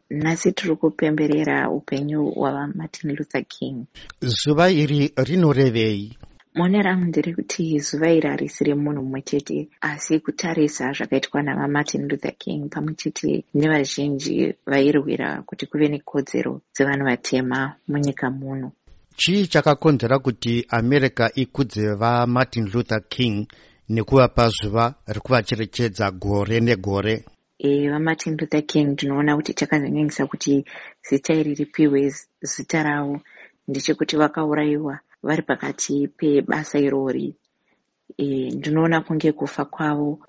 Nhasi tiri kupemberera upenyu hwaMartin Luther King. Zuva iri rinorevei? Mone rangu nderekuti zuva iri harisi remunhu mumwe chete, asi kutarisa zvakaitwa navaMartin Luther King pamwe chete nevazhinji vairwira kuti kuve nekodzero dzevanhu vatema munyika muno. Chii chakakonzera kuti America ikudze vaMartin Luther King nekuvapa zuva rekuvacherechedza gore negore? VaMartin Luther King tinoona kuti chakazonyanyisa kuti zita iri ripiwe zita ravo ndechekuti vakaurayiwa vari pakati pebasa irori. Ndinoona kunge kufa kwavo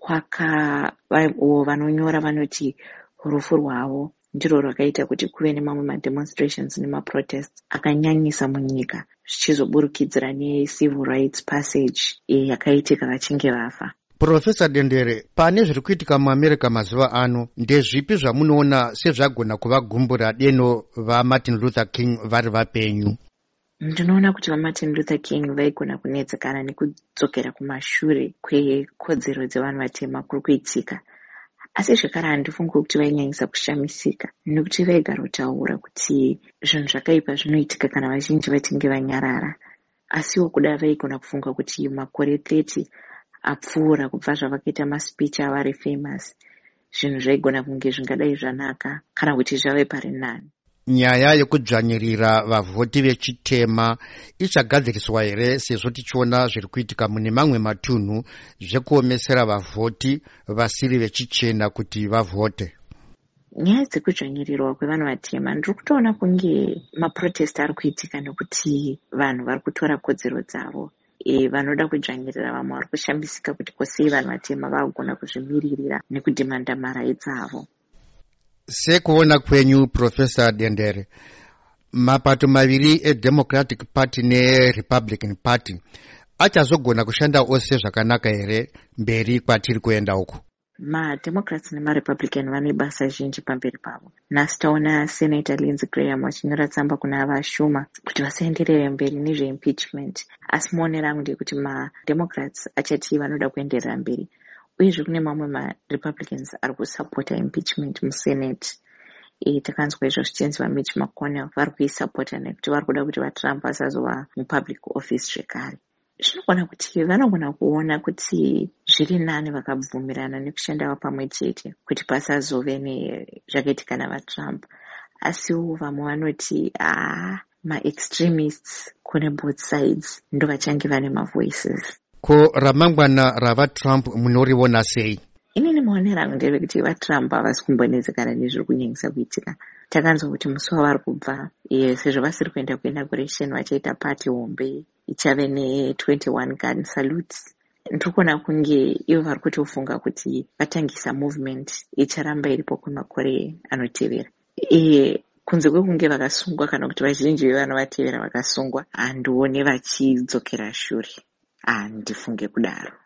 vanonyora vanoti rufu rwavo ndiro rwakaita kuti kuve nemamwe mademonstrations nemaprotests akanyanyisa munyika, zvichizoburukidzira necivil rights passage yakaitika vachinge vafa. Profesa Dendere, pane zviri kuitika muAmerica mazuva ano, ndezvipi zvamunoona sezvagona kuvagumbura deno vaMartin Luther King vari vapenyu? Ndinoona kuti vaMartin Luther King vaigona kunedzekana nekudzokera kumashure kwekodzero dzevanhu vatema kuri kuitika, asi zvekare handifungi kuti vainyanyisa kushamisika nekuti vaigara kutaura kuti zvinhu zvakaipa zvinoitika kana vazhinji vachinge vanyarara, asiwo kuda vaigona kufunga kuti makore 30 apfuura kubva zvavakaita maspeech avari famous, zvinhu zvaigona kunge zvingadai zvanaka kana kuti zvave pari nani. Nyaya yekudzvanyirira vavhoti vechitema ichagadziriswa here, sezvo tichiona zviri kuitika mune mamwe matunhu zvekuomesera vavhoti vasiri vechichena kuti vavhote? Nyaya dzekudzvanyirirwa kwevanhu vatema ndiri kutoona kunge maprotest ari kuitika nekuti vanhu vari kutora kodzero dzavo. Vanoda kudzvanyirira vamwe vari kushambisika kuti kosei vanhu vatema vagona kuzvimiririra nekudhimanda marights avo. Sekuona kwenyu, Profesa Dendere, mapato maviri eDemocratic Party neRepublican Party achazogona kushanda ose zvakanaka here mberi kwatiri kuenda uku? MaDemocrats nemaRepublican vane basa zhinji pamberi pavo. Nhasi taona Senator Lindsey Graham vachinyora tsamba kuna vashuma kuti vasaenderere mberi nezveimpeachment, asi muonero rangu ndekuti maDemocrats achati vanoda kuenderera mberi, uyezve kune mamwe maRepublicans ari kusapota impeachment muSenate. Takanzwa izvo zvichinzi vaMitch McConnell vari kuisapota nekuti vari kuda kuti vaTrump vasazova mupublic office zvekare. Zvinogona kuti vanogona kuona kuti zviri nani vakabvumirana nekushanda pamwe chete kuti pasazove nezvakaitika navaTrump, asiwo vamwe vanoti maextremists kune both sides ndo vachange vane mavoices. Ko ramangwana ravaTrump munoriona sei? Inini maonero angu nderekuti vaTrump havasi kumbonedzekana nezviri kunyanyisa kuitika. Takanzwa kuti musi wavari kubva, sezvo vasiri kuenda kuinauguration vachaita pati hombe ichave ne21 gun salutes. Ndiri kuona kunge ivo vari kutofunga kuti vatangisa movement icharamba iripo kwemakore anotevera. Kunze kwekunge vakasungwa kana kuti vazhinji vevanovatevera vakasungwa, handione vachidzokera shure. Handifunge kudaro.